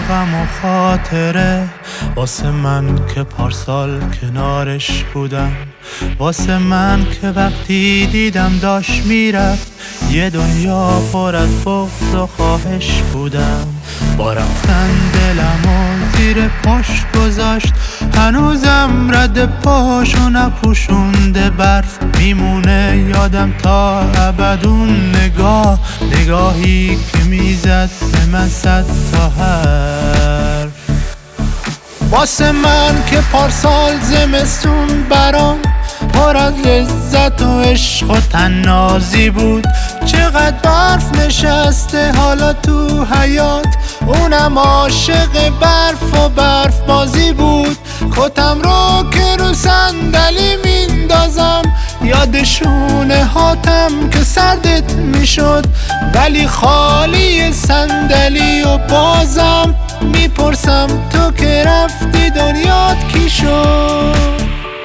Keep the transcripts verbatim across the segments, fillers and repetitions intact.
غم و خاطره، واسه من که پارسال کنارش بودم، واسه من که وقتی دیدم داشت میرفت یه دنیا پر از بغض و خواهش بودم. با رفتن دلمو زیر پاش گذاشت، هنوزم رد پاشو نپوشونده برف، میمونه یادم تا ابد اون نگاه، نگاهی که میزد به من صد تا حرف. واسه من که پارسال زمستون برام پر از لذت و عشق و طنازی بود، چقدر برف نشسته حالا تو حیاط، اونم عاشق برف و برف بازی بود. کتم رو که رو صندلی میندازم، یادشونه هاتم که سردت میشد، ولی خالی صندلی و بازم میپرسم تو که رفتی دنیات کی شد؟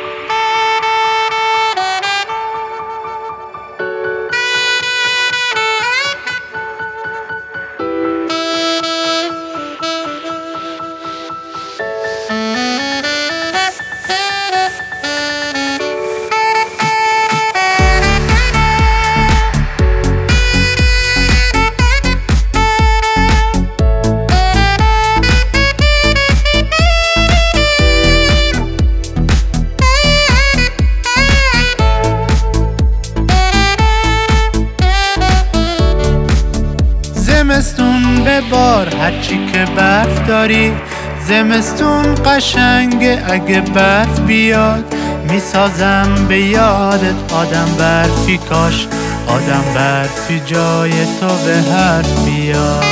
زمستون به بار هرچی که برف داری، زمستون قشنگه اگه برف بیاد، میسازم به یادت آدم برفی، کاش آدم برفی جای تو به حرف بیاد.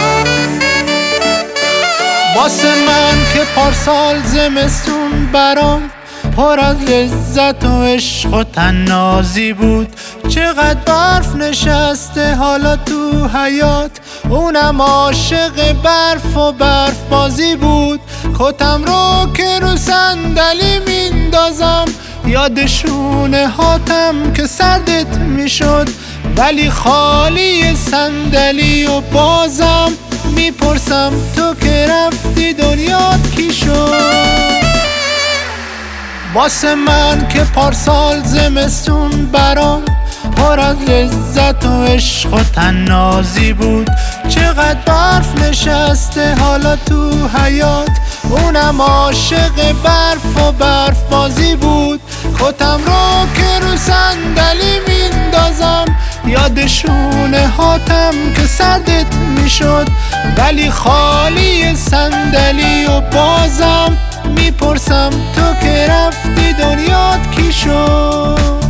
واسه من که پارسال زمستون برام پر از لذت و عشق و طنازی بود، چقدر برف نشسته حالا تو حیاط، اونم عاشق برف و برف بازی بود. کتم رو که رو صندلی میندازم، یادشونه هاتم که سردت میشد، ولی خالی صندلی و بازم میپرسم تو که رفتی دنیات کی شد؟ واسه من که پارسال زمستون برام پر از لذت و عشق و طنازی بود، چقدر برف نشسته حالا تو حیاط، اونم عاشق برف و برف بازی بود. کتم رو که رو صندلی میندازم، یادشونه هاتم که سردت میشد، ولی خالی صندلی و بازم میپرسم تو که رفتی دنیات کی شد؟